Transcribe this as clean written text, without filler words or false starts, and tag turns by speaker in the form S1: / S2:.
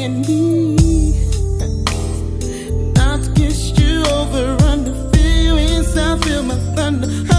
S1: in me. Not to kiss you over, run the feelings, I feel my thunder.